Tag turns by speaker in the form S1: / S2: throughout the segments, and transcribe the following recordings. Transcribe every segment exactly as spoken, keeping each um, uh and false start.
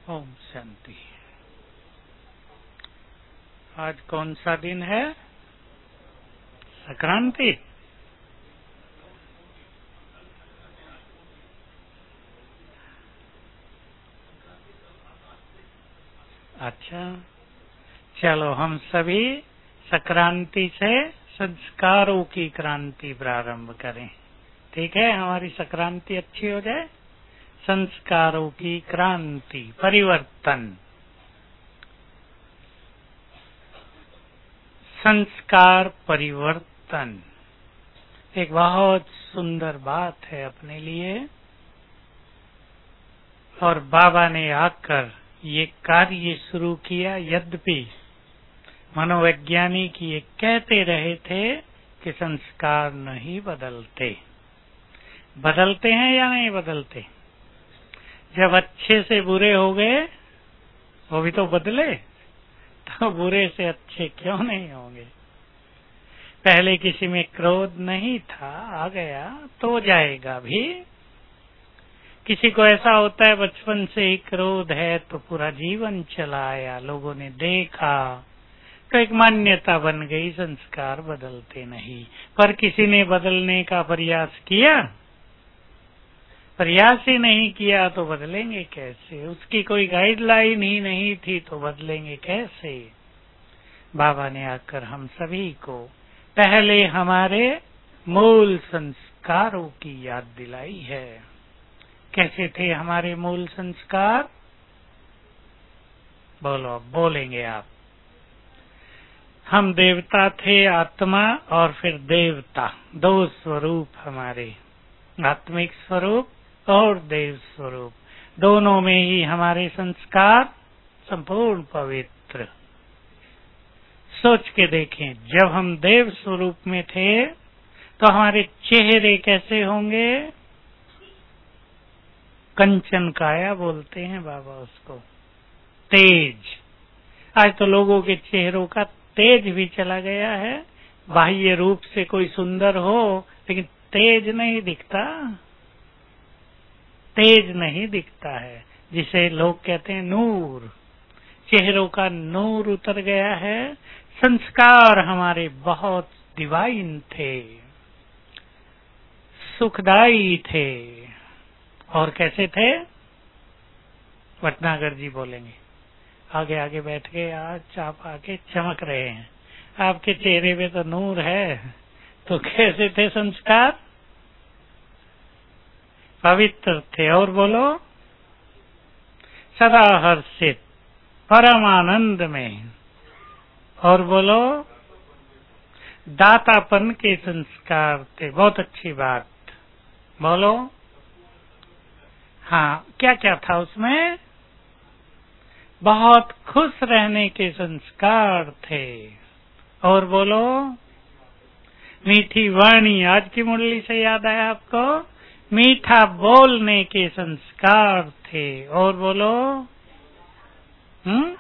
S1: ओम शांति। आज कौन सा दिन है? संक्रांति। अच्छा, चलो हम सभी संक्रांति से संस्कारों की क्रांति प्रारंभ करें। ठीक है, हमारी संक्रांति अच्छी हो जाए। संस्कारों की क्रांति, परिवर्तन। संस्कार परिवर्तन एक बहुत सुंदर बात है अपने लिए, और बाबा ने आकर ये कार्य शुरू किया। यद्यपि मनोवैज्ञानिक ये कहते रहे थे कि संस्कार नहीं बदलते। बदलते हैं या नहीं बदलते? जब अच्छे से बुरे हो गए, वो भी तो बदले, तो बुरे से अच्छे क्यों नहीं होंगे? पहले किसी में क्रोध नहीं था, आ गया तो जाएगा भी। किसी को ऐसा होता है बचपन से ही क्रोध है तो पूरा जीवन चला आया, लोगों ने देखा तो एक मान्यता बन गई। संस्कार बदलते नहीं। पर किसी ने बदलने का प्रयास किया? प्रयास ही नहीं किया तो बदलेंगे कैसे? उसकी कोई गाइडलाइन ही नहीं थी तो बदलेंगे कैसे? बाबा ने आकर हम सभी को पहले हमारे मूल संस्कारों की याद दिलाई है। कैसे थे हमारे मूल संस्कार? बोलो, बोलेंगे आप। हम देवता थे, आत्मा और फिर देवता, दो स्वरूप हमारे, आत्मिक स्वरूप और देव स्वरूप। दोनों में ही हमारे संस्कार संपूर्ण पवित्र। सोच के देखें, जब हम देव स्वरूप में थे तो हमारे चेहरे कैसे होंगे? कंचन काया बोलते हैं बाबा उसको, तेज। आज तो लोगों के चेहरों का तेज भी चला गया है। बाह्य रूप से कोई सुंदर हो लेकिन तेज नहीं दिखता, तेज नहीं दिखता है, जिसे लोग कहते हैं नूर। चेहरों का नूर उतर गया है। संस्कार हमारे बहुत डिवाइन थे, सुखदाई थे। और कैसे थे? भटनागर जी बोलेंगे। आगे आगे बैठ गए, आज आप आके चमक रहे हैं, आपके चेहरे पे तो नूर है। तो कैसे थे संस्कार? पवित्र थे। और बोलो, सदा हर्षित, परम आनंद में। और बोलो, दातापन के संस्कार थे। बहुत अच्छी बात। बोलो, हाँ, क्या क्या था उसमें? बहुत खुश रहने के संस्कार थे। और बोलो, मीठी वाणी। आज की मुरली से याद आया आपको? मीठा बोलने के संस्कार थे। और बोलो, हम्म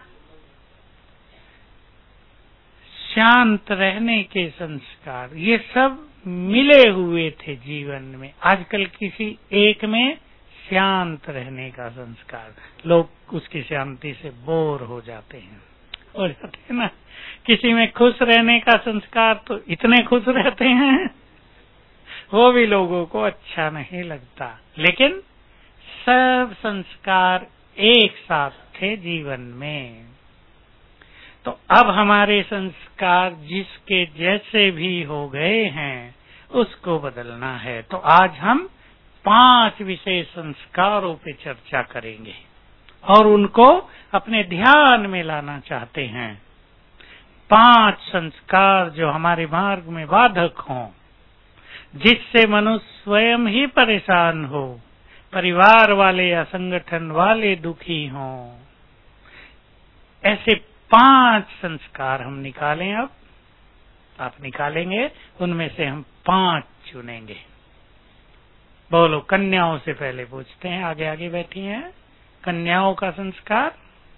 S1: शांत रहने के संस्कार। ये सब मिले हुए थे जीवन में। आजकल किसी एक में शांत रहने का संस्कार, लोग उसकी शांति से बोर हो जाते हैं, हो जाते हैं ना। किसी में खुश रहने का संस्कार, तो इतने खुश रहते हैं वो भी लोगों को अच्छा नहीं लगता। लेकिन सब संस्कार एक साथ थे जीवन में। तो अब हमारे संस्कार जिसके जैसे भी हो गए हैं उसको बदलना है। तो आज हम पांच विशेष संस्कारों पे चर्चा करेंगे और उनको अपने ध्यान में लाना चाहते हैं। पांच संस्कार जो हमारे मार्ग में बाधक हों, जिससे मनुष्य स्वयं ही परेशान हो, परिवार वाले या संगठन वाले दुखी हों। ऐसे पांच संस्कार हम निकालें। अब आप निकालेंगे, उनमें से हम पांच चुनेंगे। बोलो, कन्याओं से पहले पूछते हैं, आगे आगे बैठी हैं। कन्याओं का संस्कार?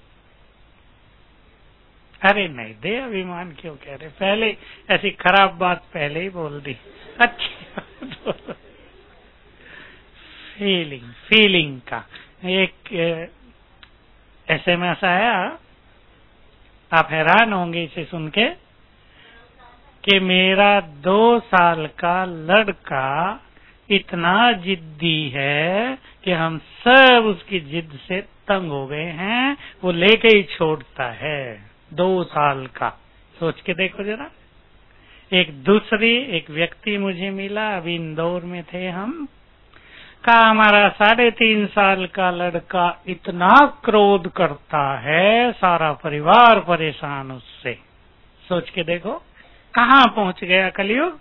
S1: अरे नहीं दे, अभिमान क्यों कह रहे? पहले ऐसी खराब बात पहले ही बोल दी। अच्छी फीलिंग, फीलिंग का एक एसएमएस आया, आप हैरान होंगे इसे सुन के, कि मेरा दो साल का लड़का इतना जिद्दी है कि हम सब उसकी जिद से तंग हो गए हैं, वो लेके ही छोड़ता है। दो साल का, सोच के देखो जरा। एक दूसरी एक व्यक्ति मुझे मिला, अभी इंदौर में थे हम, कहा हमारा साढ़े तीन साल का लड़का इतना क्रोध करता है, सारा परिवार परेशान उससे। सोच के देखो कहाँ पहुंच गया कलयुग,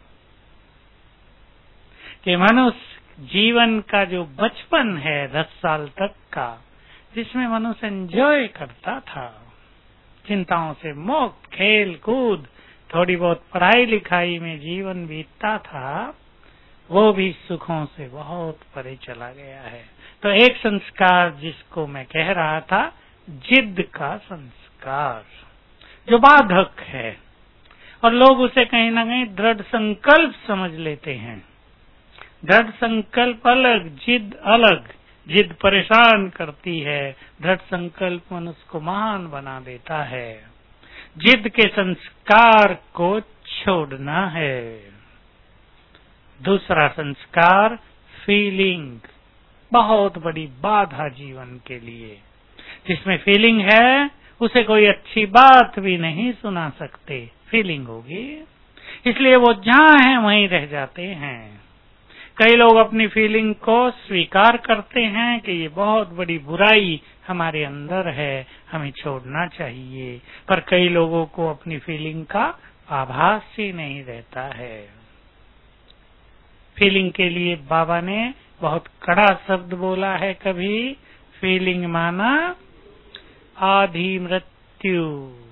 S1: कि मनुष्य जीवन का जो बचपन है दस साल तक का, जिसमें मनुष्य एंजॉय करता था, चिंताओं से मुक्त, खेल कूद, थोड़ी बहुत पढ़ाई लिखाई में जीवन बीतता था, वो भी सुखों से बहुत परे चला गया है। तो एक संस्कार जिसको मैं कह रहा था, जिद का संस्कार, जो बाधक है, और लोग उसे कहीं ना कहीं दृढ़ संकल्प समझ लेते हैं। दृढ़ संकल्प अलग, जिद अलग। जिद परेशान करती है, दृढ़ संकल्प मनुष्य को महान बना देता है। जिद के संस्कार को छोड़ना है। दूसरा संस्कार फीलिंग, बहुत बड़ी बाधा जीवन के लिए। जिसमें फीलिंग है उसे कोई अच्छी बात भी नहीं सुना सकते, फीलिंग होगी, इसलिए वो जहां हैं वहीं रह जाते हैं। कई लोग अपनी फीलिंग को स्वीकार करते हैं कि ये बहुत बड़ी बुराई हमारे अंदर है, हमें छोड़ना चाहिए, पर कई लोगों को अपनी फीलिंग का आभास ही नहीं रहता है। फीलिंग के लिए बाबा ने बहुत कड़ा शब्द बोला है कभी, फीलिंग माना आधी मृत्यु।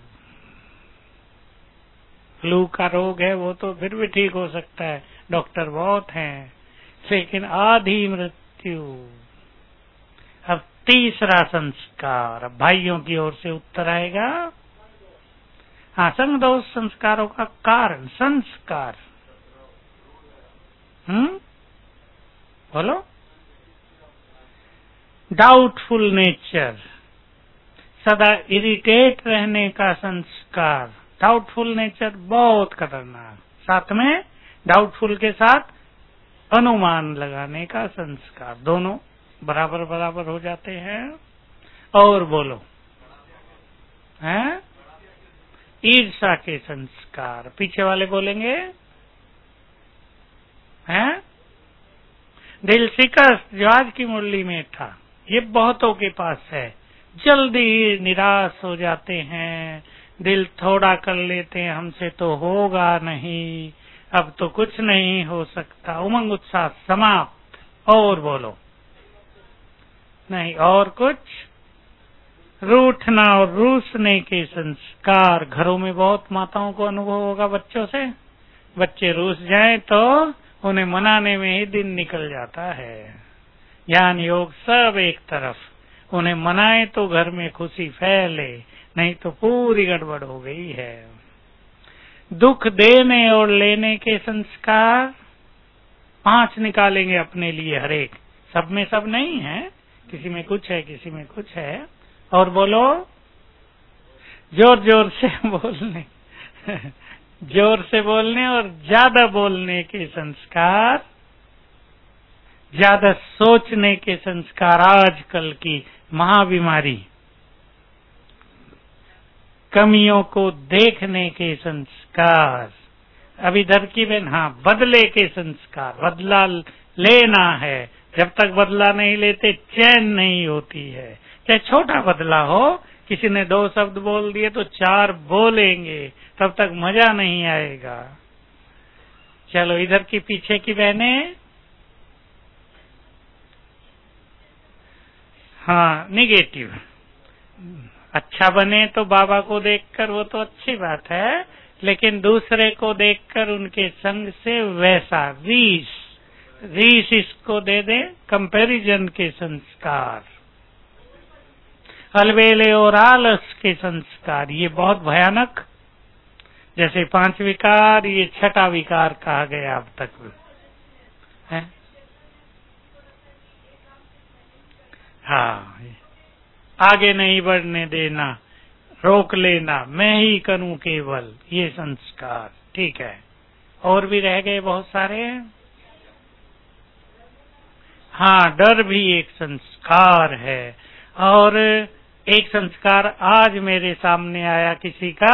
S1: फ्लू का रोग है वो तो फिर भी ठीक हो सकता है, डॉक्टर बहुत हैं, लेकिन आधी मृत्यु। अब तीसरा संस्कार, अब भाइयों की ओर से उत्तर आएगा। हाँ, संग दोष संस्कारों का कारण, संस्कार। हम्म बोलो। डाउटफुल नेचर, सदा इरिटेट रहने का संस्कार। डाउटफुल नेचर बहुत खतरनाक, साथ में डाउटफुल के साथ अनुमान लगाने का संस्कार, दोनों बराबर बराबर हो जाते हैं। और बोलो, हैं? ईर्षा के संस्कार, पीछे वाले बोलेंगे, हैं? दिल शिकस्त, जो आज की मुरली में था, ये बहुतों के पास है। जल्दी निराश हो जाते हैं, दिल थोड़ा कर लेते हैं, हमसे तो होगा नहीं, अब तो कुछ नहीं हो सकता, उमंग उत्साह समाप्त। और बोलो, नहीं और कुछ, रूठना और रूसने के संस्कार। घरों में बहुत माताओं को अनुभव होगा बच्चों से, बच्चे रूस जाएं तो उन्हें मनाने में ही दिन निकल जाता है। ज्ञान योग सब एक तरफ, उन्हें मनाए तो घर में खुशी फैले, नहीं तो पूरी गड़बड़ हो गई है। दुख देने और लेने के संस्कार पांच निकालेंगे अपने लिए, हरेक, सब में सब नहीं है, किसी में कुछ है, किसी में कुछ है। और बोलो, जोर जोर से बोलने जोर से बोलने और ज्यादा बोलने के संस्कार, ज्यादा सोचने के संस्कार, आजकल की महाबीमारी। कमियों को देखने के संस्कार, अब इधर की बहन, हाँ, बदले के संस्कार, बदला लेना है, जब तक बदला नहीं लेते चैन नहीं होती है। चाहे छोटा बदला हो, किसी ने दो शब्द बोल दिए तो चार बोलेंगे, तब तक मजा नहीं आएगा। चलो इधर की पीछे की बहनें, हाँ, निगेटिव। अच्छा बने तो बाबा को देखकर वो तो अच्छी बात है, लेकिन दूसरे को देखकर उनके संग से वैसा रीस, रीस इसको दे दे, कंपैरिजन के संस्कार, अलबेले और आलस के संस्कार, ये बहुत भयानक। जैसे पांच विकार, ये छठा विकार कहा गया अब तक है। हाँ, आगे नहीं बढ़ने देना, रोक लेना, मैं ही करूं केवल, ये संस्कार। ठीक है, और भी रह गए बहुत सारे। हाँ, डर भी एक संस्कार है। और एक संस्कार आज मेरे सामने आया किसी का,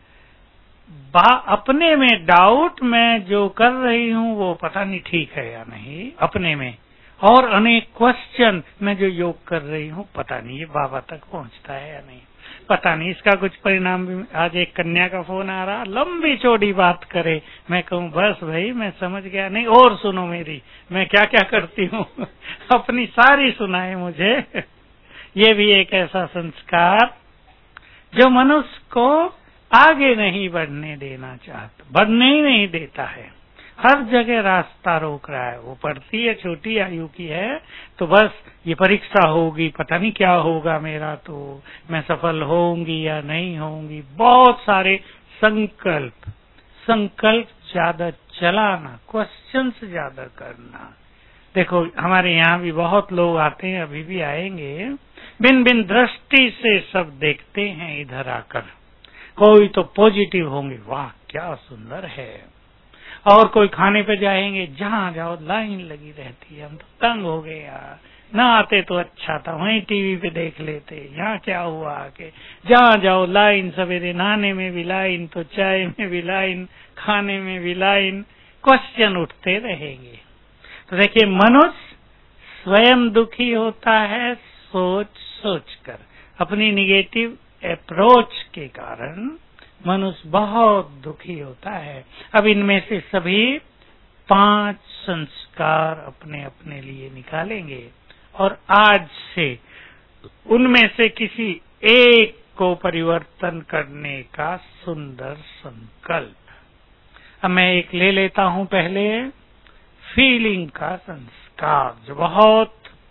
S1: बा अपने में डाउट, मैं जो कर रही हूँ वो पता नहीं ठीक है या नहीं अपने में, और अनेक क्वेश्चन, मैं जो योग कर रही हूँ पता नहीं ये बाबा तक पहुँचता है या नहीं, पता नहीं इसका कुछ परिणाम भी। आज एक कन्या का फोन आ रहा, लंबी चौड़ी बात करे, मैं कहूँ बस भाई मैं समझ गया, नहीं और सुनो मेरी, मैं क्या क्या करती हूँ अपनी सारी सुनाए मुझे। ये भी एक ऐसा संस्कार जो मनुष्य को आगे नहीं बढ़ने देना चाहता, बढ़ने ही नहीं देता है, हर जगह रास्ता रोक रहा है। वो पढ़ती है, छोटी आयु की है, तो बस ये परीक्षा होगी, पता नहीं क्या होगा मेरा, तो मैं सफल होंगी या नहीं होंगी, बहुत सारे संकल्प, संकल्प ज्यादा चलाना, क्वेश्चंस ज्यादा करना। देखो हमारे यहाँ भी बहुत लोग आते हैं, अभी भी आएंगे, बिन बिन दृष्टि से सब देखते हैं इधर आकर। कोई तो पॉजिटिव होंगे, वाह क्या सुंदर है, और कोई खाने पे जाएंगे, जहाँ जाओ लाइन लगी रहती है, हम तो तंग हो गए यार, ना आते तो अच्छा था, वहीं टीवी पे देख लेते, यहाँ क्या हुआ आके, जहाँ जाओ लाइन, सवेरे नहाने में भी लाइन, तो चाय में भी लाइन, खाने में भी लाइन, क्वेश्चन उठते रहेंगे। तो देखिए मनुष्य स्वयं दुखी होता है सोच सोच कर, अपनी निगेटिव अप्रोच के कारण मनुष्य बहुत दुखी होता है। अब इनमें से सभी पांच संस्कार अपने अपने लिए निकालेंगे और आज से उनमें से किसी एक को परिवर्तन करने का सुंदर संकल्प। अब मैं एक ले लेता हूं पहले, फीलिंग का संस्कार, जो बहुत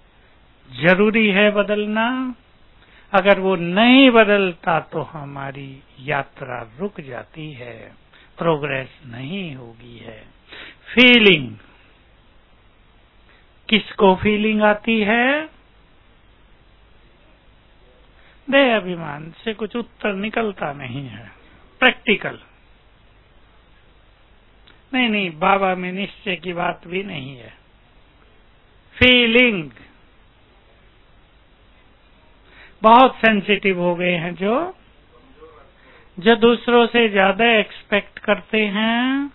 S1: जरूरी है बदलना। अगर वो नहीं बदलता तो हमारी यात्रा रुक जाती है, प्रोग्रेस नहीं होगी है। फीलिंग, किसको फीलिंग आती है? देह अभिमान से कुछ उत्तर निकलता नहीं है, प्रैक्टिकल नहीं नहीं, बाबा में निश्चय की बात भी नहीं है। फीलिंग बहुत सेंसिटिव हो गए हैं, जो जो दूसरों से ज्यादा एक्सपेक्ट करते हैं,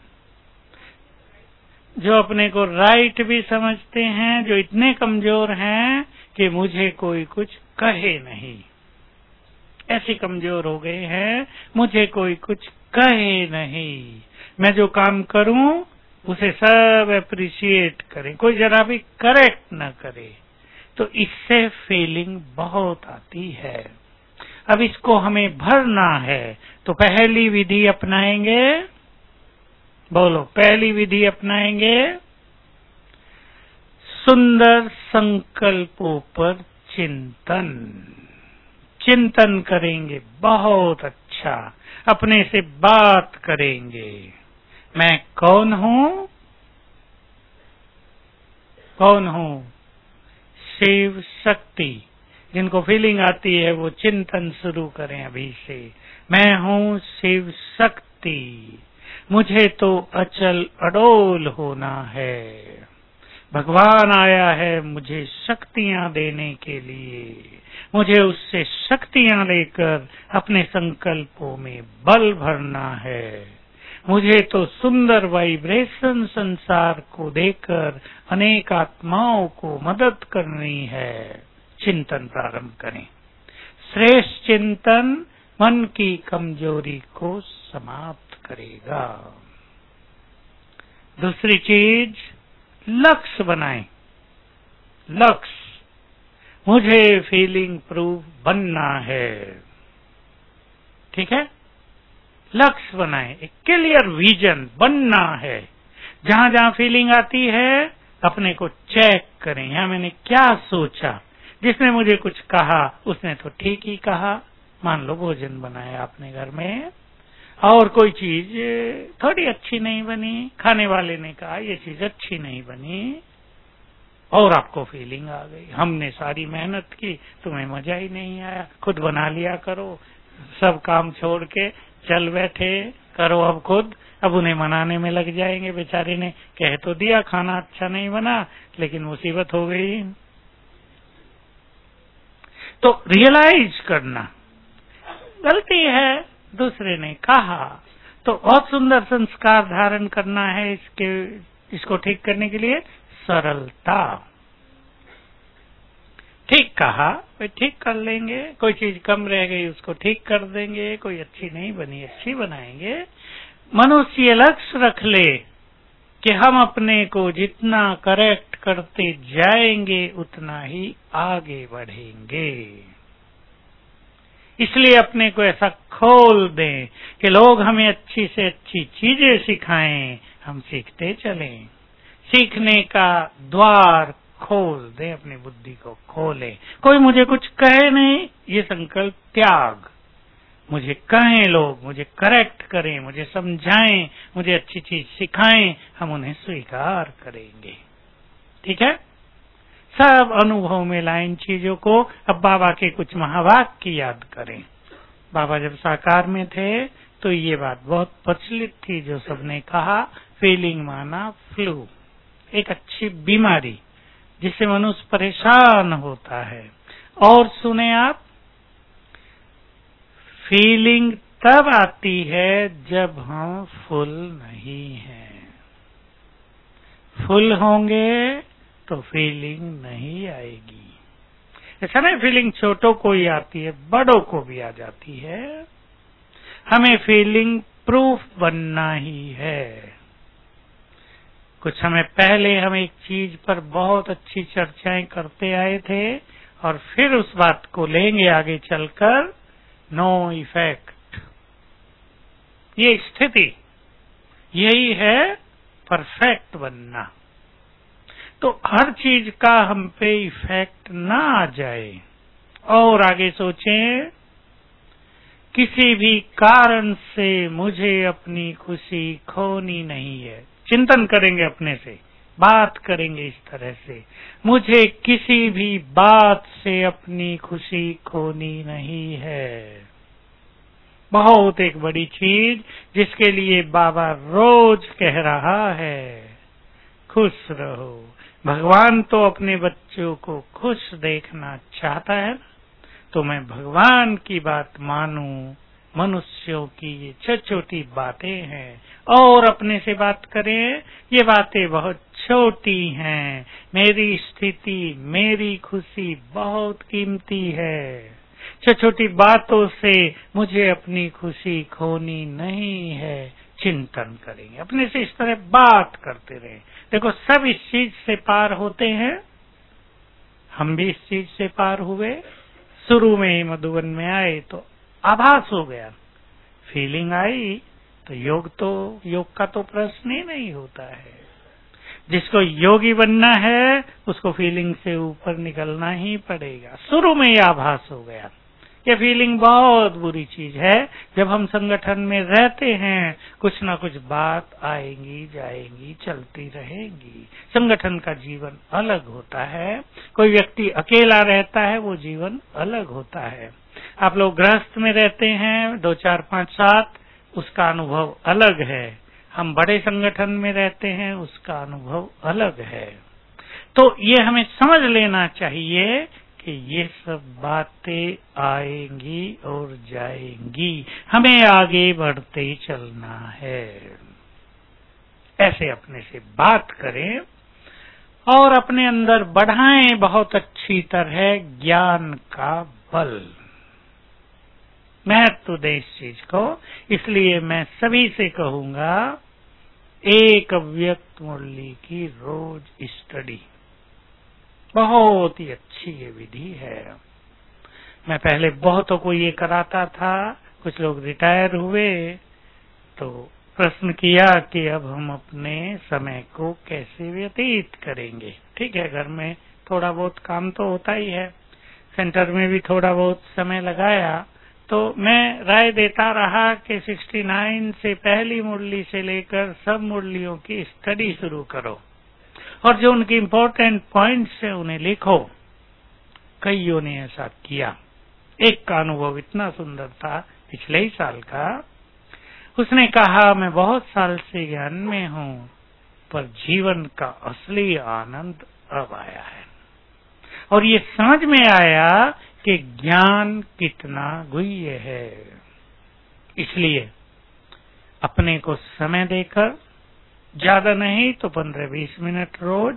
S1: जो अपने को राइट भी समझते हैं, जो इतने कमजोर हैं कि मुझे कोई कुछ कहे नहीं, ऐसे कमजोर हो गए हैं, मुझे कोई कुछ कहे नहीं, मैं जो काम करूं उसे सब अप्रिशिएट करें, कोई जरा भी करेक्ट न करे, तो इससे फीलिंग बहुत आती है। अब इसको हमें भरना है, तो पहली विधि अपनाएंगे, बोलो पहली विधि अपनाएंगे, सुंदर संकल्पों पर चिंतन, चिंतन करेंगे, बहुत अच्छा, अपने से बात करेंगे, मैं कौन हूं, कौन हूं? शिव शक्ति। जिनको फीलिंग आती है वो चिंतन शुरू करें अभी से, मैं हूं शिव शक्ति, मुझे तो अचल अडोल होना है, भगवान आया है मुझे शक्तियां देने के लिए, मुझे उससे शक्तियां लेकर अपने संकल्पों में बल भरना है, मुझे तो सुंदर वाइब्रेशन संसार को देकर अनेक आत्माओं को मदद करनी है। चिंतन प्रारंभ करें। श्रेष्ठ चिंतन मन की कमजोरी को समाप्त करेगा। दूसरी चीज, लक्ष्य बनाएं। लक्ष्य, मुझे फीलिंग प्रूफ बनना है, ठीक है, लक्ष्य बनाएं, एक क्लियर विजन बनना है। जहां जहां फीलिंग आती है अपने को चेक करें, यहां मैंने क्या सोचा, जिसने मुझे कुछ कहा उसने तो ठीक ही कहा, मान लो भोजन बनाया आपने घर में और कोई चीज थोड़ी अच्छी नहीं बनी, खाने वाले ने कहा ये चीज अच्छी नहीं बनी, और आपको फीलिंग आ गई, हमने सारी मेहनत की, तुम्हें मजा ही नहीं आया, खुद बना लिया करो। सब काम छोड़ के चल बैठे, करो अब खुद। अब उन्हें मनाने में लग जाएंगे, बेचारे ने कह तो दिया खाना अच्छा नहीं बना, लेकिन मुसीबत हो गई। तो रियलाइज करना, गलती है, दूसरे ने कहा, तो बहुत सुंदर संस्कार धारण करना है। इसके इसको ठीक करने के लिए सरलता। ठीक कहा, वे ठीक कर लेंगे। कोई चीज कम रह गई उसको ठीक कर देंगे, कोई अच्छी नहीं बनी अच्छी बनाएंगे। मनुष्य लक्ष्य रख ले कि हम अपने को जितना करेक्ट करते जाएंगे उतना ही आगे बढ़ेंगे। इसलिए अपने को ऐसा खोल दें कि लोग हमें अच्छी से अच्छी चीजें सिखाएं, हम सीखते चलें। सीखने का द्वार खोल दें, अपनी बुद्धि को खोलें। कोई मुझे कुछ कहे नहीं, ये संकल्प त्याग। मुझे कहें लोग, मुझे करेक्ट करें, मुझे समझाएं, मुझे अच्छी चीज सिखाएं, हम उन्हें स्वीकार करेंगे। ठीक है, सब अनुभव में लाएं इन चीजों को। अब बाबा के कुछ महावाक्य याद करें। बाबा जब साकार में थे तो ये बात बहुत प्रचलित थी, जो सबने कहा, फीलिंग माना फ्लू, एक अच्छी बीमारी जिससे मनुष्य परेशान होता है। और सुने आप, फीलिंग तब आती है जब हम फुल नहीं हैं। फुल होंगे तो फीलिंग नहीं आएगी। ऐसा नहीं फीलिंग छोटों को ही आती है, बड़ों को भी आ जाती है। हमें फीलिंग प्रूफ बनना ही है। कुछ समय पहले हम एक चीज पर बहुत अच्छी चर्चाएं करते आए थे, और फिर उस बात को लेंगे आगे चलकर, नो इफेक्ट। ये स्थिति, यही है परफेक्ट बनना। तो हर चीज का हम पे इफेक्ट ना आ जाए। और आगे सोचें, किसी भी कारण से मुझे अपनी खुशी खोनी नहीं है। चिंतन करेंगे अपने से, बात करेंगे इस तरह से, मुझे किसी भी बात से अपनी खुशी खोनी नहीं है। बहुत एक बड़ी चीज जिसके लिए बाबा रोज कह रहा है, खुश रहो। भगवान तो अपने बच्चों को खुश देखना चाहता है, तो मैं भगवान की बात मानूं। मनुष्यों की ये छोटी छोटी बातें हैं, और अपने से बात करें, ये बातें बहुत छोटी हैं। मेरी स्थिति, मेरी खुशी बहुत कीमती है। छोटी छोटी बातों से मुझे अपनी खुशी खोनी नहीं है। चिंतन करेंगे, अपने से इस तरह बात करते रहें। देखो, सब इस चीज से पार होते हैं, हम भी इस चीज से पार हुए। शुरू में ही मधुबन में आए तो आभास हो गया, फीलिंग आई तो योग तो योग का तो प्रश्न ही नहीं होता है। जिसको योगी बनना है उसको फीलिंग से ऊपर निकलना ही पड़ेगा। शुरू में ही आभास हो गया, ये फीलिंग बहुत बुरी चीज है। जब हम संगठन में रहते हैं, कुछ ना कुछ बात आएंगी जाएंगी, चलती रहेंगी। संगठन का जीवन अलग होता है। कोई व्यक्ति अकेला रहता है, वो जीवन अलग होता है। आप लोग गृहस्थ में रहते हैं दो चार पांच सात, उसका अनुभव अलग है। हम बड़े संगठन में रहते हैं, उसका अनुभव अलग है। तो ये हमें समझ लेना चाहिए कि ये सब बातें आएंगी और जाएंगी, हमें आगे बढ़ते ही चलना है। ऐसे अपने से बात करें और अपने अंदर बढ़ाएं बहुत अच्छी तरह ज्ञान का बल। महत्व दें इस चीज को। इसलिए मैं सभी से कहूंगा, एक अव्यक्त मुरली की रोज स्टडी बहुत ही अच्छी ये विधि है। मैं पहले बहुतों को ये कराता था, कुछ लोग रिटायर हुए तो प्रश्न किया कि अब हम अपने समय को कैसे व्यतीत करेंगे। ठीक है, घर में थोड़ा बहुत काम तो होता ही है, सेंटर में भी थोड़ा बहुत समय लगाया, तो मैं राय देता रहा कि उनहत्तर से पहली मुरली से लेकर सब मुरलियों की स्टडी शुरू करो। और जो उनके इम्पोर्टेंट पॉइंट्स है उन्हें लिखो। कईयों ने ऐसा किया। एक का अनुभव इतना सुंदर था पिछले ही साल का। उसने कहा, मैं बहुत साल से ज्ञान में हूँ, पर जीवन का असली आनंद अब आया है और ये समझ में आया कि ज्ञान कितना गुह्य है। इसलिए अपने को समय देकर, ज्यादा नहीं तो पंद्रह बीस मिनट रोज,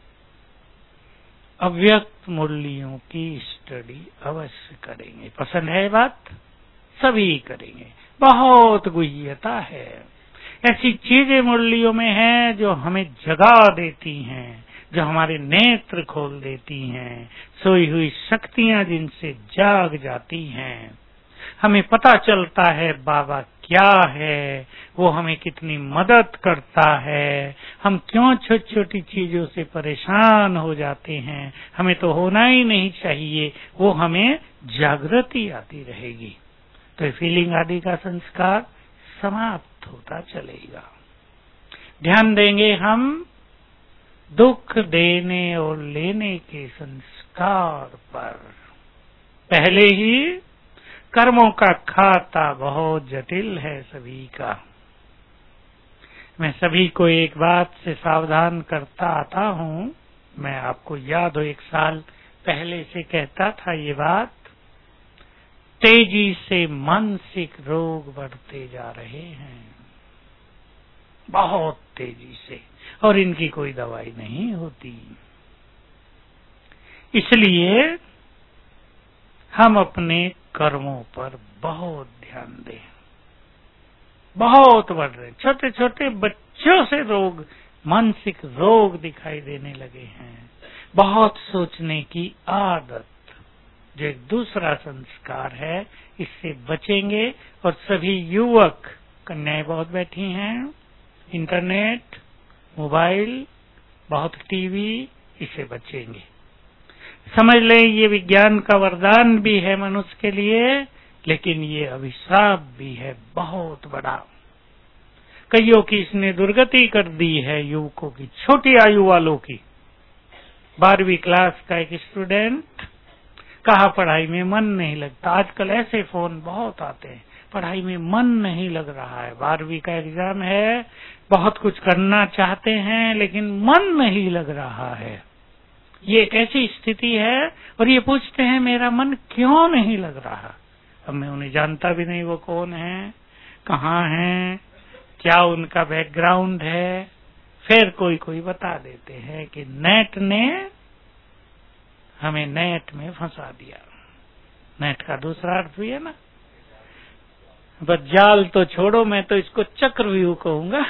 S1: अव्यक्त मूल्यों की स्टडी अवश्य करेंगे। पसंद है बात? सभी करेंगे। बहुत गुह्यता है। ऐसी चीजें मूल्यों में हैं जो हमें जगा देती हैं, जो हमारे नेत्र खोल देती हैं, सोई हुई शक्तियां जिनसे जाग जाती हैं। हमें पता चलता है बाबा क्या है, वो हमें कितनी मदद करता है, हम क्यों छोटी छोटी चीजों से परेशान हो जाते हैं। हमें तो होना ही नहीं चाहिए, वो हमें जागृति आती रहेगी। तो फीलिंग आदि का संस्कार समाप्त होता चलेगा। ध्यान देंगे हम दुख देने और लेने के संस्कार पर। पहले ही कर्मों का खाता बहुत जटिल है सभी का। मैं सभी को एक बात से सावधान करता आता हूँ। मैं आपको याद हो एक साल पहले से कहता था ये बात। तेजी से मानसिक रोग बढ़ते जा रहे हैं, बहुत तेजी से, और इनकी कोई दवाई नहीं होती। इसलिए हम अपने कर्मों पर बहुत ध्यान दें। बहुत बढ़ रहे, छोटे छोटे बच्चों से रोग, मानसिक रोग दिखाई देने लगे हैं। बहुत सोचने की आदत, जो एक दूसरा संस्कार है, इससे बचेंगे। और सभी युवक, कन्याएं बहुत बैठी हैं, इंटरनेट, मोबाइल, बहुत टीवी, इससे बचेंगे। समझ लें ये विज्ञान का वरदान भी है मनुष्य के लिए, लेकिन ये अभिशाप भी है बहुत बड़ा। कईयों की इसने दुर्गति कर दी है, युवकों की, छोटी आयु वालों की। बारहवीं क्लास का एक स्टूडेंट कहा पढ़ाई में मन नहीं लगता। आजकल ऐसे फोन बहुत आते हैं, पढ़ाई में मन नहीं लग रहा है। बारहवीं का एग्जाम है, बहुत कुछ करना चाहते हैं लेकिन मन नहीं लग रहा है। ये एक ऐसी स्थिति है और ये पूछते हैं मेरा मन क्यों नहीं लग रहा। अब मैं उन्हें जानता भी नहीं वो कौन है, कहाँ हैं, क्या उनका बैकग्राउंड है। फिर कोई कोई बता देते हैं कि नेट ने हमें नेट में फंसा दिया। नेट का दूसरा अर्थ भी है ना, बस जाल तो छोड़ो, मैं तो इसको चक्रव्यूह कहूंगा।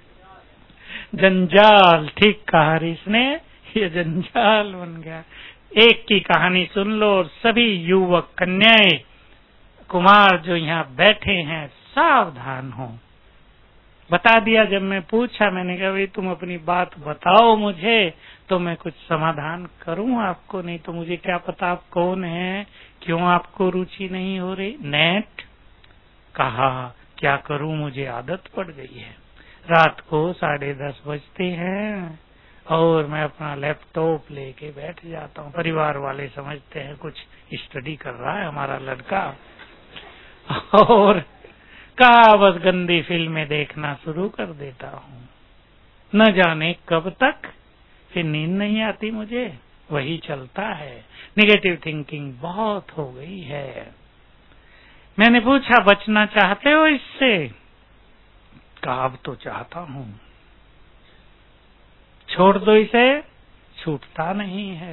S1: जंजाल, ठीक कहा इसने, ये जंजाल बन गया। एक की कहानी सुन लो और सभी युवक, कन्याएं, कुमार जो यहाँ बैठे हैं सावधान हो। बता दिया। जब मैं पूछा, मैंने कहा भाई तुम अपनी बात बताओ मुझे, तो मैं कुछ समाधान करूं आपको, नहीं तो मुझे क्या पता आप कौन हैं, क्यों आपको रुचि नहीं हो रही। नेट कहा क्या करूं, मुझे आदत पड़ गई है। रात को साढ़े दस बजते हैं और मैं अपना लैपटॉप लेके बैठ जाता हूँ। परिवार वाले समझते हैं कुछ स्टडी कर रहा है हमारा लड़का, और कहा बस गंदी फिल्में देखना शुरू कर देता हूँ। न जाने कब तक, फिर नींद नहीं आती मुझे, वही चलता है। नेगेटिव थिंकिंग बहुत हो गई है। मैंने पूछा बचना चाहते हो इससे? कहा अब तो चाहता हूँ, छोड़ दो इसे, छूटता नहीं है।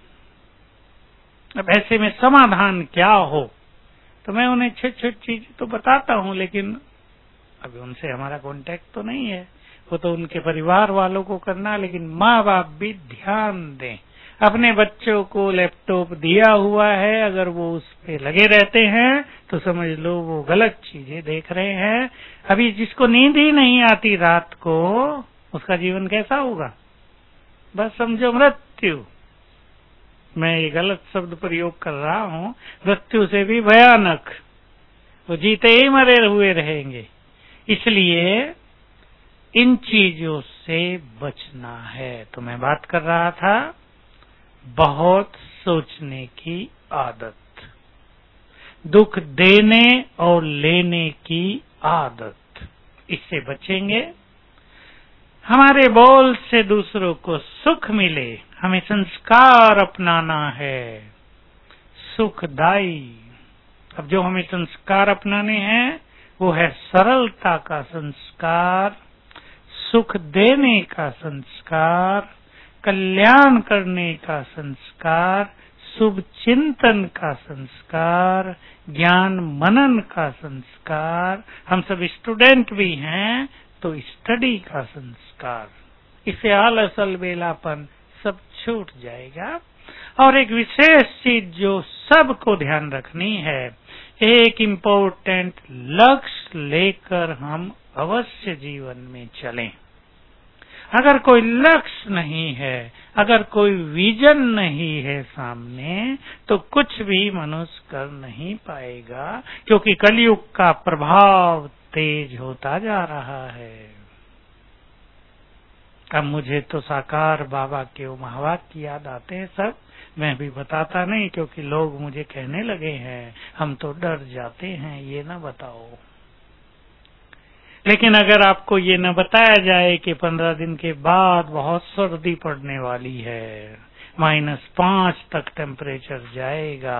S1: अब ऐसे में समाधान क्या हो? तो मैं उन्हें छोटी छोटी चीज तो बताता हूँ, लेकिन अभी उनसे हमारा कांटेक्ट तो नहीं है, वो तो उनके परिवार वालों को करना। लेकिन माँ बाप भी ध्यान दें। अपने बच्चों को लैपटॉप दिया हुआ है, अगर वो उस पे लगे रहते हैं तो समझ लो वो गलत चीजें देख रहे हैं। अभी जिसको नींद ही नहीं आती रात को, उसका जीवन कैसा होगा? बस समझो मृत्यु। मैं ये गलत शब्द प्रयोग कर रहा हूँ, मृत्यु से भी भयानक। वो जीते ही मरे हुए रहेंगे। इसलिए इन चीजों से बचना है। तो मैं बात कर रहा था बहुत सोचने की आदत, दुख देने और लेने की आदत, इससे बचेंगे। हमारे बोल से दूसरों को सुख मिले, हमें संस्कार अपनाना है सुखदाई। अब जो हमें संस्कार अपनाने हैं वो है सरलता का संस्कार, सुख देने का संस्कार, कल्याण करने का संस्कार, शुभ चिंतन का संस्कार, ज्ञान मनन का संस्कार। हम सब स्टूडेंट भी हैं तो स्टडी का संस्कार। इसे आलस अलबेलापन सब छूट जाएगा। और एक विशेष चीज जो सबको ध्यान रखनी है, एक इम्पोर्टेंट लक्ष्य लेकर हम अवश्य जीवन में चलें। अगर कोई लक्ष्य नहीं है, अगर कोई विजन नहीं है सामने, तो कुछ भी मनुष्य कर नहीं पाएगा, क्योंकि कलयुग का प्रभाव तेज होता जा रहा है। अब मुझे तो साकार बाबा के वो महावाक्य याद आते हैं सब, मैं भी बताता नहीं क्योंकि लोग मुझे कहने लगे हैं हम तो डर जाते हैं, ये ना बताओ। लेकिन अगर आपको ये न बताया जाए कि पंद्रह दिन के बाद बहुत सर्दी पड़ने वाली है, माइनस पांच तक टेम्परेचर जाएगा,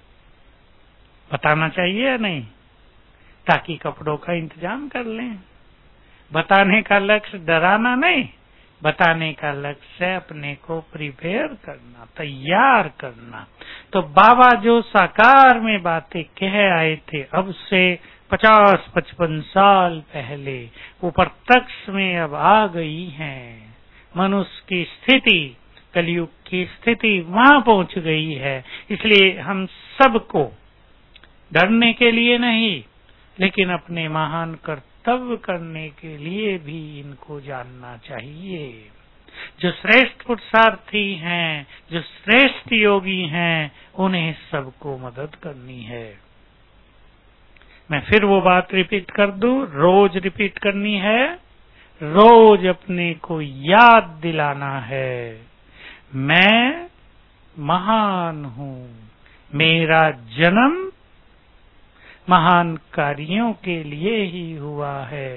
S1: बताना चाहिए या नहीं, ताकि कपड़ों का इंतजाम कर लें। बताने का लक्ष्य डराना नहीं, बताने का लक्ष्य है अपने को प्रिपेयर करना, तैयार करना। तो बाबा जो साकार में बातें कह आए थे अब से पचास पचपन साल पहले, वो प्रत्यक्ष में अब आ गई हैं। मनुष्य की स्थिति, कलयुग की स्थिति वहां पहुंच गई है। इसलिए हम सबको डरने के लिए नहीं, लेकिन अपने महान कर्तव्य करने के लिए भी इनको जानना चाहिए। जो श्रेष्ठ पुरुषार्थी हैं, जो श्रेष्ठ योगी हैं, उन्हें सबको मदद करनी है। मैं फिर वो बात रिपीट कर दूं, रोज रिपीट करनी है, रोज अपने को याद दिलाना है, मैं महान हूं, मेरा जन्म महान कार्यों के लिए ही हुआ है।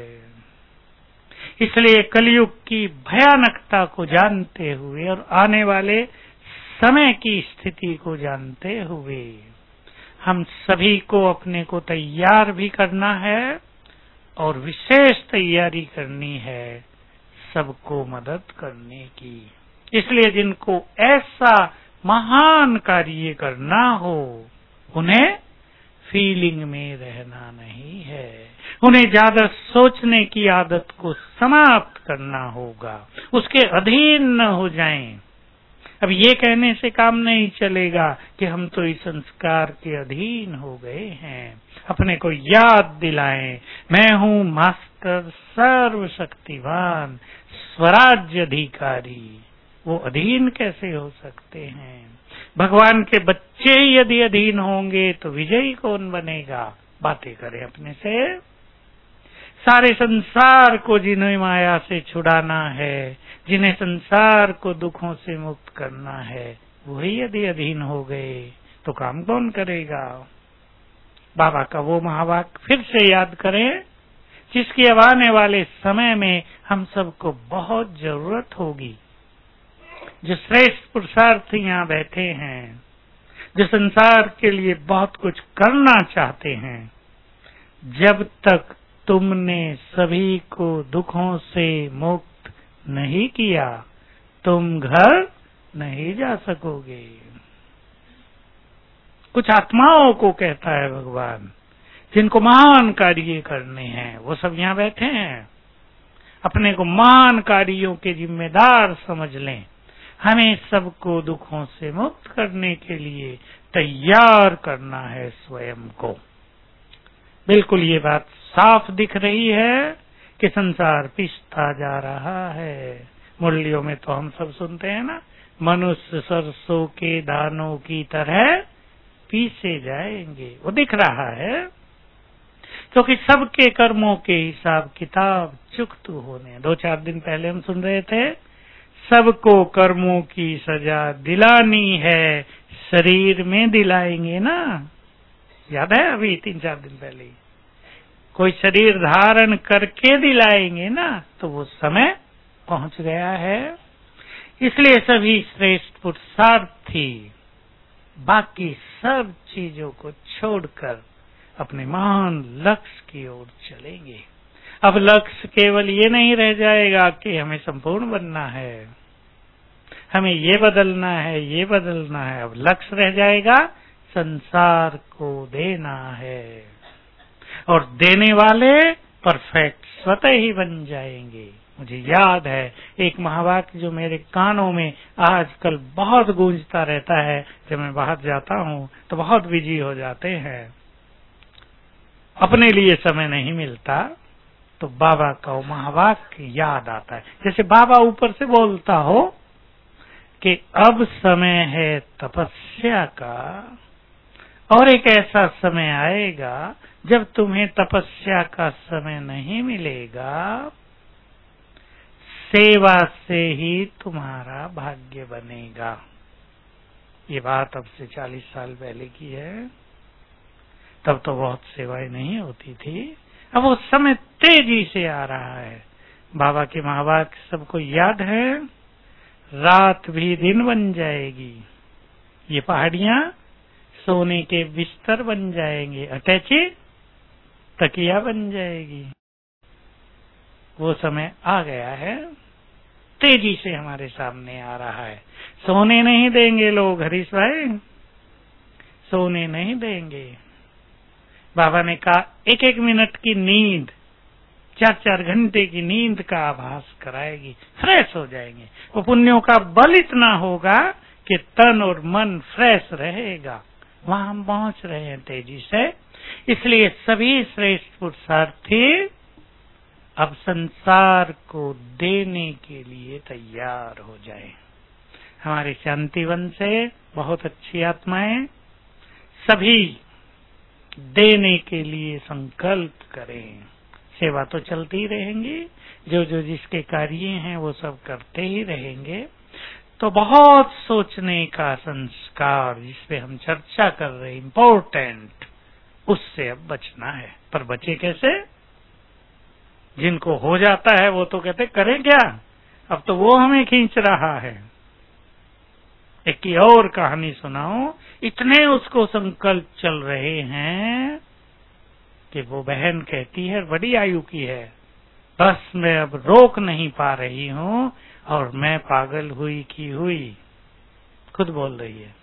S1: इसलिए कलयुग की भयानकता को जानते हुए और आने वाले समय की स्थिति को जानते हुए हम सभी को अपने को तैयार भी करना है और विशेष तैयारी करनी है सबको मदद करने की। इसलिए जिनको ऐसा महान कार्य करना हो, उन्हें फीलिंग में रहना नहीं है, उन्हें ज्यादा सोचने की आदत को समाप्त करना होगा, उसके अधीन न हो जाएं। अब ये कहने से काम नहीं चलेगा कि हम तो इस संस्कार के अधीन हो गए हैं। अपने को याद दिलाएं, मैं हूँ मास्टर सर्वशक्तिवान स्वराज्य अधिकारी। वो अधीन कैसे हो सकते हैं? भगवान के बच्चे ही यदि अधीन होंगे तो विजयी कौन बनेगा? बातें करें अपने से। सारे संसार को जिन्हें माया से छुड़ाना है, जिन्हें संसार को दुखों से मुक्त करना है, वही यदि अधीन हो गए तो काम कौन करेगा? बाबा का वो महावाक्य फिर से याद करें, जिसकी अब आने वाले समय में हम सबको बहुत जरूरत होगी। जो श्रेष्ठ पुरुषार्थी यहाँ बैठे हैं, जो संसार के लिए बहुत कुछ करना चाहते हैं, जब तक तुमने सभी को दुखों से मुक्त नहीं किया, तुम घर नहीं जा सकोगे। कुछ आत्माओं को कहता है भगवान, जिनको महान कार्य करने हैं, वो सब यहाँ बैठे हैं। अपने को महान कार्यों के जिम्मेदार समझ लें। हमें सबको दुखों से मुक्त करने के लिए तैयार करना है स्वयं को। बिल्कुल ये बात साफ दिख रही है कि संसार पिसता जा रहा है। मुरलियों में तो हम सब सुनते हैं ना, मनुष्य सरसों के दानों की तरह पीसे जाएंगे। वो दिख रहा है। क्योंकि सबके कर्मों के हिसाब किताब चुकतू होने। दो चार दिन पहले हम सुन रहे थे, सबको कर्मों की सजा दिलानी है, शरीर में दिलाएंगे ना। याद है अभी तीन चार दिन पहले, कोई शरीर धारण करके दिलाएंगे ना, तो वो समय पहुंच गया है। इसलिए सभी श्रेष्ठ पुरुषार्थी बाकी सब चीजों को छोड़कर अपने महान लक्ष्य की ओर चलेंगे। अब लक्ष्य केवल ये नहीं रह जाएगा कि हमें संपूर्ण बनना है, हमें ये बदलना है, ये बदलना है। अब लक्ष्य रह जाएगा संसार को देना है, और देने वाले परफेक्ट स्वतः ही बन जाएंगे। मुझे याद है एक महावाक्य जो मेरे कानों में आजकल बहुत गूंजता रहता है। जब मैं बाहर जाता हूँ तो बहुत बिजी हो जाते हैं, अपने लिए समय नहीं मिलता, तो बाबा का वो महावाक्य याद आता है। जैसे बाबा ऊपर से बोलता हो कि अब समय है तपस्या का, और एक ऐसा समय आएगा जब तुम्हें तपस्या का समय नहीं मिलेगा, सेवा से ही तुम्हारा भाग्य बनेगा। ये बात अब से चालीस साल पहले की है। तब तो बहुत सेवाएं नहीं होती थी, अब वो समय तेजी से आ रहा है। बाबा के महावाक्य सबको याद है, रात भी दिन बन जाएगी, ये पहाड़ियां सोने के बिस्तर बन जाएंगे, अटैची तकिया बन जाएगी। वो समय आ गया है, तेजी से हमारे सामने आ रहा है। सोने नहीं देंगे लोग, हरीश भाई, सोने नहीं देंगे। बाबा ने कहा एक एक मिनट की नींद चार चार घंटे की नींद का आभास कराएगी, फ्रेश हो जाएंगे। वो पुण्यों का बल इतना होगा कि तन और मन फ्रेश रहेगा। वहां हम पहुंच रहे हैं तेजी से। इसलिए सभी श्रेष्ठ पुरुषार्थी अब संसार को देने के लिए तैयार हो जाए। हमारे शांतिवन से बहुत अच्छी आत्माएं सभी देने के लिए संकल्प करें। सेवा तो चलती रहेंगी, जो जो जिसके कार्य हैं वो सब करते ही रहेंगे। तो बहुत सोचने का संस्कार जिसपे हम चर्चा कर रहे हैं, इम्पोर्टेंट, उससे अब बचना है। पर बचे कैसे? जिनको हो जाता है वो तो कहते करें क्या, अब तो वो हमें खींच रहा है। एक की और कहानी सुनाओ, इतने उसको संकल्प चल रहे हैं कि वो बहन कहती है, बड़ी आयु की है, बस मैं अब रोक नहीं पा रही हूँ और मैं पागल हुई की हुई, खुद बोल रही है।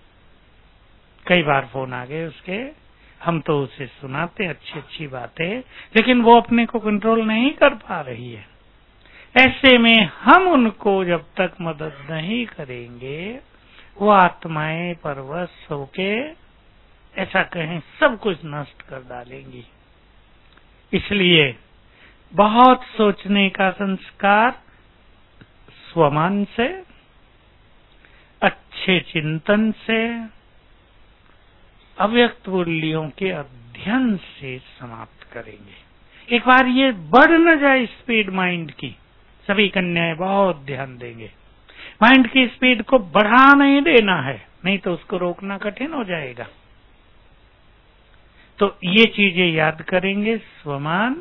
S1: कई बार फोन आ गए उसके, हम तो उसे सुनाते अच्छी अच्छी बातें, लेकिन वो अपने को कंट्रोल नहीं कर पा रही है। ऐसे में हम उनको जब तक मदद नहीं करेंगे, वो आत्माएं परवश होके ऐसा कहें सब कुछ नष्ट कर डालेंगी। इसलिए बहुत सोचने का संस्कार, स्वमान से, अच्छे चिंतन से, अव्यक्त मूल्यों के अध्ययन से समाप्त करेंगे। एक बार ये बढ़ न जाए स्पीड माइंड की, सभी कन्याएं बहुत ध्यान देंगे। माइंड की स्पीड को बढ़ा नहीं देना है, नहीं तो उसको रोकना कठिन हो जाएगा। तो ये चीजें याद करेंगे, स्वमान,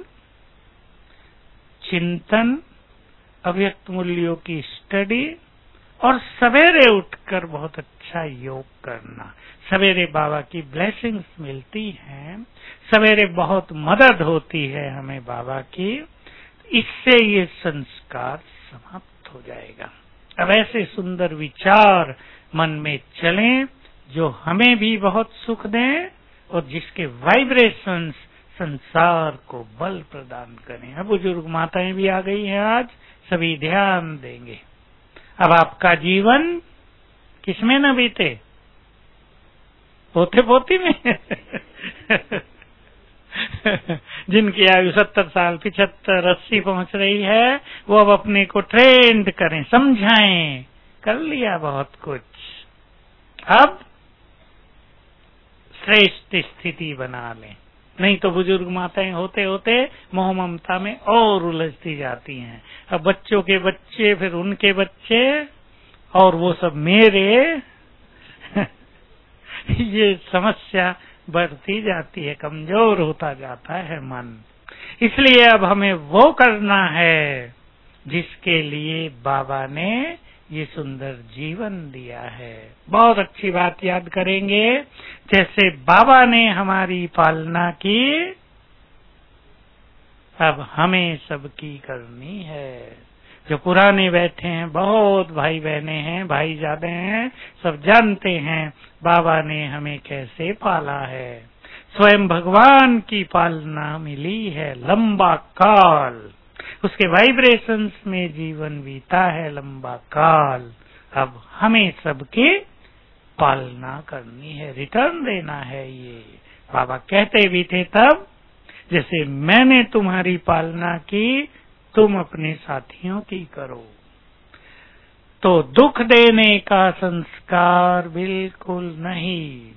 S1: चिंतन, अव्यक्त मूल्यों की स्टडी, और सवेरे उठकर बहुत अच्छा योग करना। सवेरे बाबा की ब्लेसिंग्स मिलती हैं, सवेरे बहुत मदद होती है हमें बाबा की, इससे ये संस्कार समाप्त हो जाएगा। अब ऐसे सुंदर विचार मन में चलें जो हमें भी बहुत सुख दें और जिसके वाइब्रेशंस संसार को बल प्रदान करें। अब बुजुर्ग माताएं भी आ गई हैं, आज सभी ध्यान देंगे। अब आपका जीवन किसमें न बीते, पोते पोती में जिनकी आयु सत्तर साल, पिछहत्तर, अस्सी पहुंच रही है, वो अब अपने को ट्रेंड करें, समझाएं, कर लिया बहुत कुछ, अब श्रेष्ठ स्थिति बना लें। नहीं तो बुजुर्ग माताएं होते होते मोह ममता में और उलझती जाती हैं। अब बच्चों के बच्चे, फिर उनके बच्चे, और वो सब मेरे ये समस्या बढ़ती जाती है, कमजोर होता जाता है मन। इसलिए अब हमें वो करना है जिसके लिए बाबा ने ये सुंदर जीवन दिया है। बहुत अच्छी बात याद करेंगे, जैसे बाबा ने हमारी पालना की, अब हमें सबकी करनी है। जो पुराने बैठे हैं, बहुत भाई बहने हैं, भाई जादे हैं, सब जानते हैं बाबा ने हमें कैसे पाला है। स्वयं भगवान की पालना मिली है, लंबा काल उसके वाइब्रेशंस में जीवन बीता है, लंबा काल। अब हमें सबकी पालना करनी है, रिटर्न देना है। ये बाबा कहते भी थे तब, जैसे मैंने तुम्हारी पालना की, तुम अपने साथियों की करो। तो दुख देने का संस्कार बिल्कुल नहीं।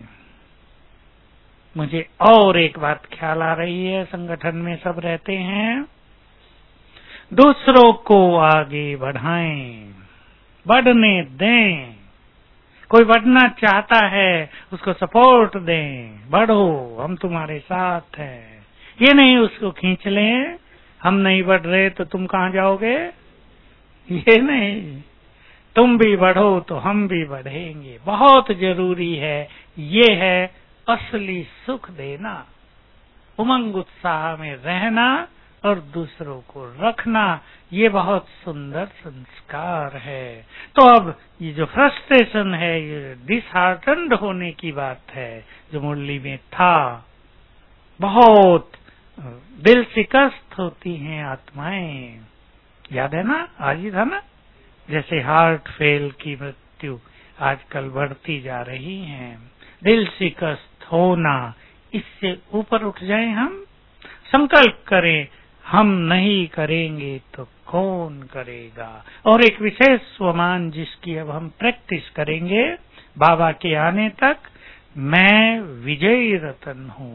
S1: मुझे और एक बात ख्याल आ रही है, संगठन में सब रहते हैं, दूसरों को आगे बढ़ाएं, बढ़ने दें। कोई बढ़ना चाहता है, उसको सपोर्ट दें, बढ़ो, हम तुम्हारे साथ हैं। ये नहीं उसको खींच लें, हम नहीं बढ़ रहे तो तुम कहाँ जाओगे, ये नहीं, तुम भी बढ़ो तो हम भी बढ़ेंगे। बहुत जरूरी है, ये है असली सुख देना, उमंग उत्साह में रहना और दूसरों को रखना। ये बहुत सुंदर संस्कार है। तो अब ये जो फ्रस्ट्रेशन है, ये डिसहार्टन्ड होने की बात है, जो मुरली में था, बहुत दिल शिकस्त होती हैं आत्माएं। याद है ना, आज ही था ना, जैसे हार्ट फेल की मृत्यु आजकल बढ़ती जा रही हैं। दिल शिकस्त होना, इससे ऊपर उठ जाएं हम, संकल्प करें, हम नहीं करेंगे तो कौन करेगा। और एक विशेष स्वमान जिसकी अब हम प्रैक्टिस करेंगे बाबा के आने तक, मैं विजयी रतन हूँ।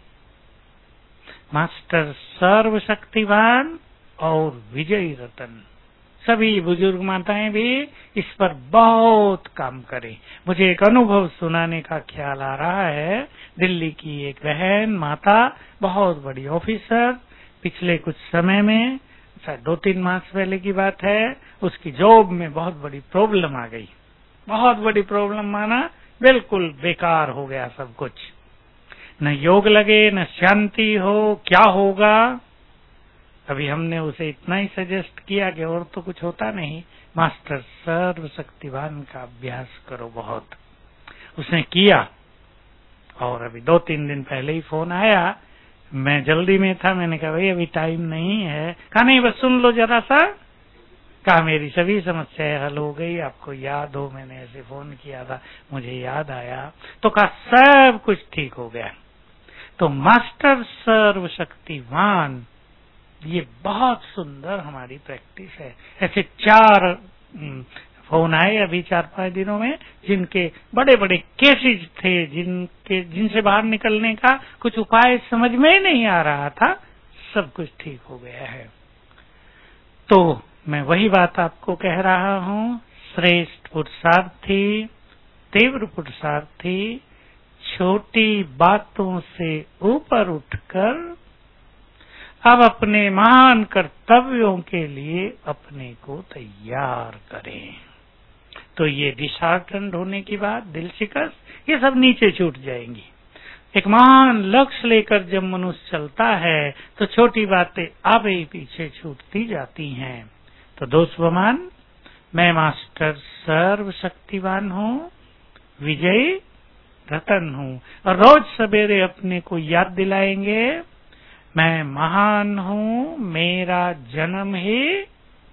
S1: मास्टर सर्वशक्तिवान और विजयी रतन, सभी बुजुर्ग माताएं भी इस पर बहुत काम करें। मुझे एक अनुभव सुनाने का ख्याल आ रहा है। दिल्ली की एक बहन माता, बहुत बड़ी ऑफिसर, पिछले कुछ समय में, शायद दो तीन मास पहले की बात है, उसकी जॉब में बहुत बड़ी प्रॉब्लम आ गई। बहुत बड़ी प्रॉब्लम माना बिल्कुल बेकार हो गया सब कुछ, न योग लगे, न शांति हो, क्या होगा। अभी हमने उसे इतना ही सजेस्ट किया कि और तो कुछ होता नहीं, मास्टर सर्वशक्तिवान का अभ्यास करो बहुत। उसने किया, और अभी दो तीन दिन पहले ही फोन आया। मैं जल्दी में था, मैंने कहा भाई अभी टाइम नहीं है। कहा नहीं, बस सुन लो जरा सा। कहा मेरी सभी समस्याएं हल हो गई, आपको याद हो मैंने ऐसे फोन किया था, मुझे याद आया। तो कहा सब कुछ ठीक हो गया। तो मास्टर सर्वशक्तिवान, ये बहुत सुंदर हमारी प्रैक्टिस है। ऐसे चार फोन आए अभी चार पांच दिनों में, जिनके बड़े बड़े केसेज थे, जिनके जिनसे बाहर निकलने का कुछ उपाय समझ में ही नहीं आ रहा था, सब कुछ ठीक हो गया है। तो मैं वही बात आपको कह रहा हूँ, श्रेष्ठ पुरुषार्थी, तीव्र पुरुषार्थी, छोटी बातों से ऊपर उठकर अब अपने महान कर्तव्यों के लिए अपने को तैयार करें। तो ये डिसहार्टन्ड होने की बात, दिल शिकस्त, ये सब नीचे छूट जाएंगी। एक महान लक्ष्य लेकर जब मनुष्य चलता है तो छोटी बातें आगे ही पीछे छूटती जाती हैं। तो दोस्तों, मैं मास्टर सर्वशक्तिवान हूँ, विजयी रतन हूँ, और रोज सवेरे अपने को याद दिलाएंगे, मैं महान हूँ, मेरा जन्म ही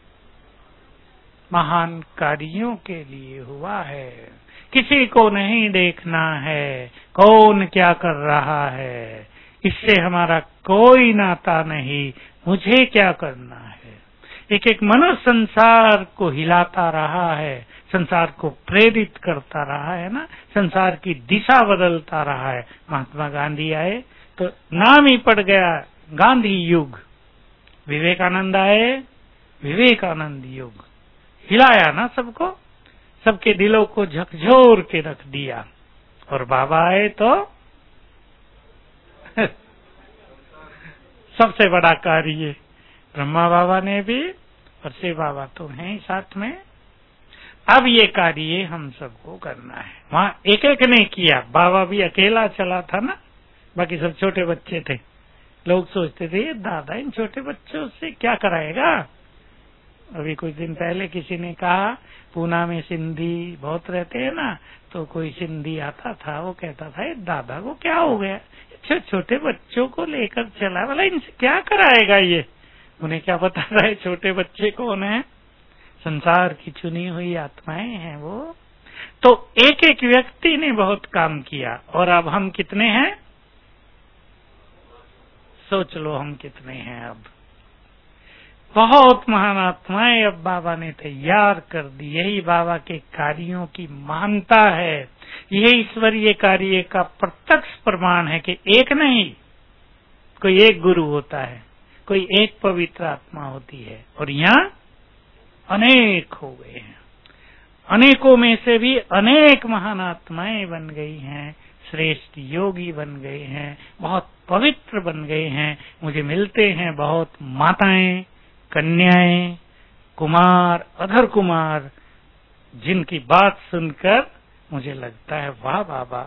S1: महान कार्यों के लिए हुआ है। किसी को नहीं देखना है कौन क्या कर रहा है, इससे हमारा कोई नाता नहीं, मुझे क्या करना है। एक एक मनुष्य संसार को हिलाता रहा है, संसार को प्रेरित करता रहा है ना, संसार की दिशा बदलता रहा है। महात्मा गांधी आए तो नाम ही पड़ गया गांधी युग। विवेकानंद आए, विवेकानंद युग, हिलाया ना सबको, सबके दिलों को झकझोर के रख दिया। और बाबा आए तो सबसे बड़ा कार्य ब्रह्मा बाबा ने भी और शिव बाबा तो हैं ही साथ में। अब ये कार्य हम सबको करना है। वहां एक एक ने किया, बाबा भी अकेला चला था ना, बाकी सब छोटे बच्चे थे। लोग सोचते थे दादा इन छोटे बच्चों से क्या कराएगा। अभी कुछ दिन पहले किसी ने कहा पूना में सिंधी बहुत रहते हैं ना, तो कोई सिंधी आता था, वो कहता था दादा को क्या हो गया, छो, छोटे बच्चों को लेकर चला, बोला इनसे क्या कराएगा ये। उन्हें क्या पता था छोटे बच्चे कौन है, संसार की चुनी हुई आत्माएं हैं वो। तो एक एक व्यक्ति ने बहुत काम किया। और अब हम कितने हैं, सोच लो हम कितने हैं। अब बहुत महान आत्माएं अब बाबा ने तैयार कर दी। यही बाबा के कार्यों की महानता है। यह ईश्वरीय कार्य का प्रत्यक्ष प्रमाण है कि एक नहीं, कोई एक गुरु होता है, कोई एक पवित्र आत्मा होती है, और यहाँ अनेक हो गए हैं। अनेकों में से भी अनेक महान आत्माएं बन गई हैं, श्रेष्ठ योगी बन गए हैं, बहुत पवित्र बन गए हैं। मुझे मिलते हैं बहुत माताएं, कन्याएं, कुमार, अधर कुमार, जिनकी बात सुनकर मुझे लगता है वाह बाबा,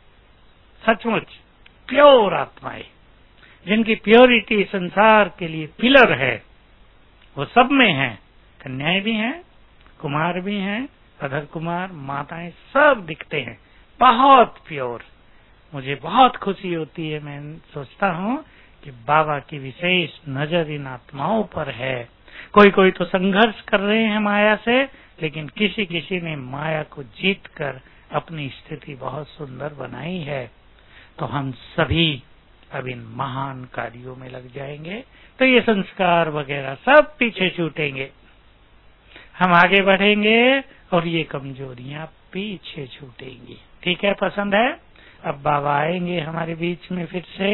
S1: सचमुच प्योर आत्माएं, जिनकी प्योरिटी संसार के लिए पिलर है, वो सब में है। कन्याएं भी हैं, कुमार भी हैं, अधर कुमार, माताएं सब दिखते हैं बहुत प्योर। मुझे बहुत खुशी होती है, मैं सोचता हूँ कि बाबा की विशेष नजर इन आत्माओं पर है। कोई कोई तो संघर्ष कर रहे हैं माया से, लेकिन किसी किसी ने माया को जीतकर अपनी स्थिति बहुत सुंदर बनाई है। तो हम सभी अब इन महान कार्यों में लग जाएंगे, तो ये संस्कार वगैरह सब पीछे छूटेंगे, हम आगे बढ़ेंगे और ये कमजोरियां पीछे छूटेंगी। ठीक है, पसंद है। अब बाबा आएंगे हमारे बीच में फिर से।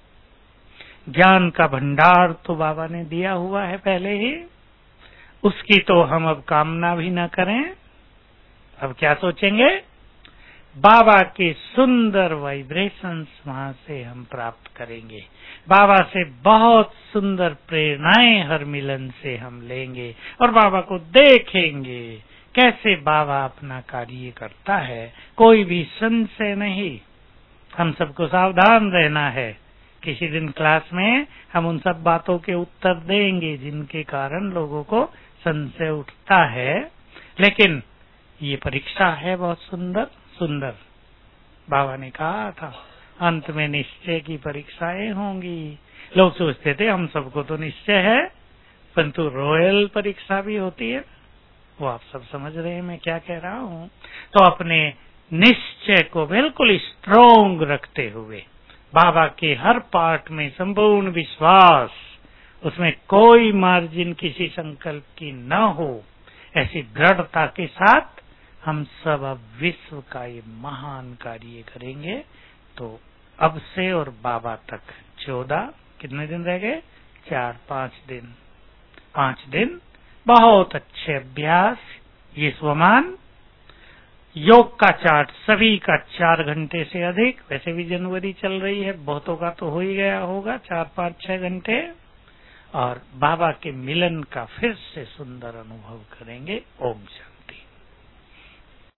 S1: ज्ञान का भंडार तो बाबा ने दिया हुआ है पहले ही, उसकी तो हम अब कामना भी न करें। अब क्या सोचेंगे, बाबा के सुंदर वाइब्रेशंस वहां से हम प्राप्त करेंगे। बाबा से बहुत सुंदर प्रेरणाएं हर मिलन से हम लेंगे और बाबा को देखेंगे कैसे बाबा अपना कार्य करता है। कोई भी संशय नहीं, हम सबको सावधान रहना है। किसी दिन क्लास में हम उन सब बातों के उत्तर देंगे जिनके कारण लोगों को संशय उठता है, लेकिन ये परीक्षा है बहुत सुंदर सुंदर। बाबा ने कहा था अंत में निश्चय की परीक्षाएं होंगी। लोग सोचते थे हम सबको तो निश्चय है, परंतु रॉयल परीक्षा भी होती है। वो आप सब समझ रहे हैं मैं क्या कह रहा हूँ। तो अपने निश्चय को बिल्कुल स्ट्रोंग रखते हुए, बाबा के हर पाठ में संपूर्ण विश्वास, उसमें कोई मार्जिन किसी संकल्प की न हो, ऐसी दृढ़ता के साथ हम सब अब विश्व का ये महान कार्य करेंगे। तो अब से और बाबा तक चौदह कितने दिन रह गए, चार पांच दिन, पांच दिन बहुत अच्छे अभ्यास। ये स्वमान योग का चार्ट सभी का चार घंटे से अधिक, वैसे भी जनवरी चल रही है, बहुतों का तो हो ही गया होगा चार पांच छह घंटे, और बाबा के मिलन का फिर से सुंदर अनुभव करेंगे। ओम शांति।